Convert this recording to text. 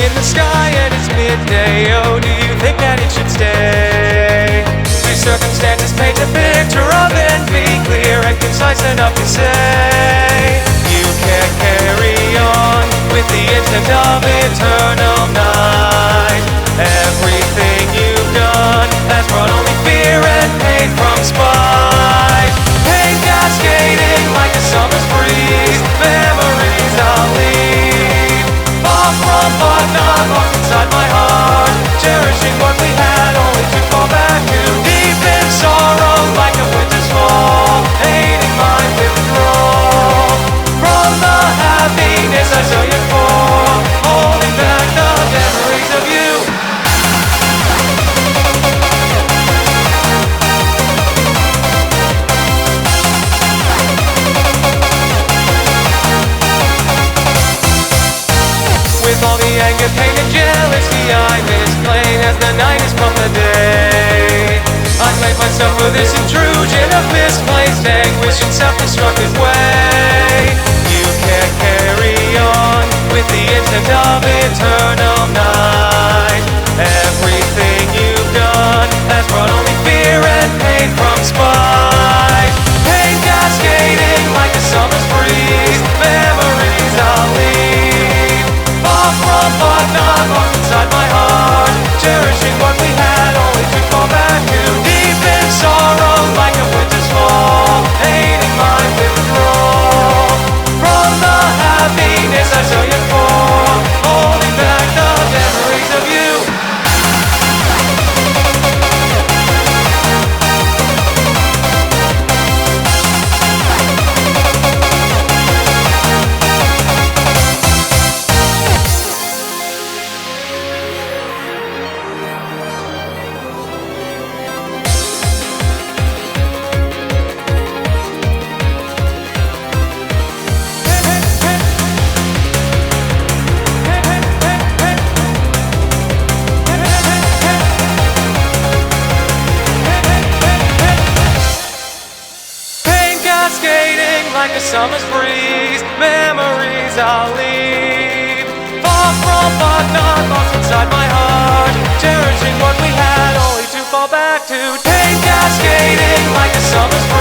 in the sky and it's midday. Oh, do you think that it should stay? Do circumstances paint a picture of envy, clear and concise enough to say you can't carry on with the instant of eternal night? Everything you've done has brought only fear and pain from spite. Pain cascading like a summer's breeze, memories I'll leave far from but not lost inside my heart, cherishing what we had only to fall back to. Deep in sorrow like a winter's fall, hating my withdrawal from the happiness I so yearn for, holding back the memories of you. With all the anger, pain and jealousy I misplain as the night has come the day. I blame myself for this intrusion of misplaced anguish and self-destructive way. You can't carry on with the instant of eternal night. Everything you've done has brought only fear and pain from spite. Pain cascading like a summer's breeze, memories I'll leave far from but not lost inside my heart, cherishing what we had only to fall back to. Deep in sorrow like a winter's fall, hating my withdrawal from the happiness I so yearn for, holding back the memories of you. Cascading like a summer's breeze, memories I'll leave far from but not lost inside my heart, cherishing what we had only to fall back to. Pain cascading like a summer's breeze.